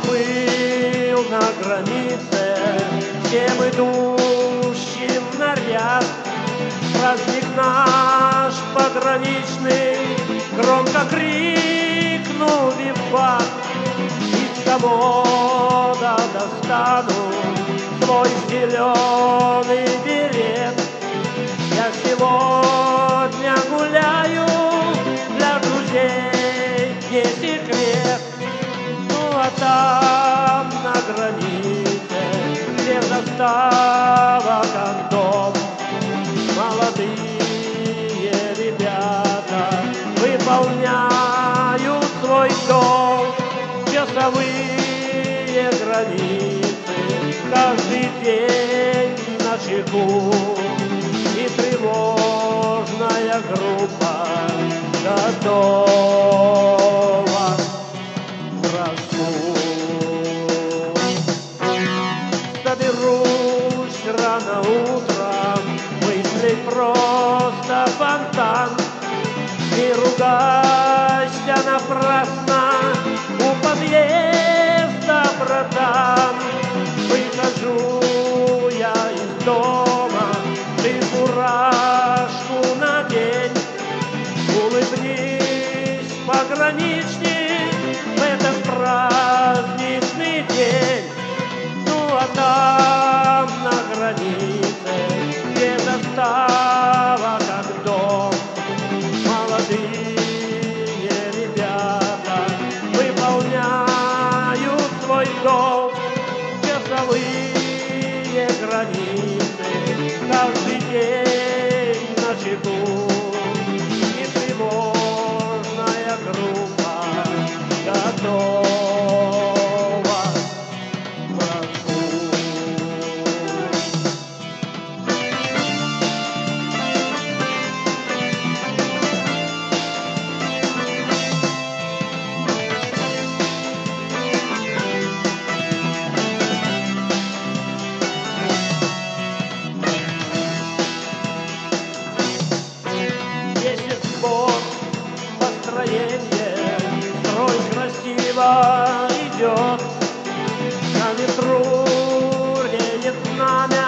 был на границе, всем идущим на ряд. Праздник наш пограничный громко крикнул виват. Из комода достану свой зеленый берет. Я сегодня гуляю, для друзей не секрет. Ну а там на границе, где застава как дом, молодые ребята выполняют свой долг. Часовые границы каждый день на чеку, и тревожная группа готова к броску. Соберусь рано утром, мыслей просто фонтан. Не ругайся напрасно у подъезда, братан. Выхожу я из дома, ты фуражку надень. Улыбнись, пограничник, в этот праздничный день. Ну а там на границе, где застава как дом, молодые ребята выполняют свой долг. Часовые границы каждый день на чеку, и тревожная группа готова к броску. Построение, строй красиво идет, на ветру реет знамя.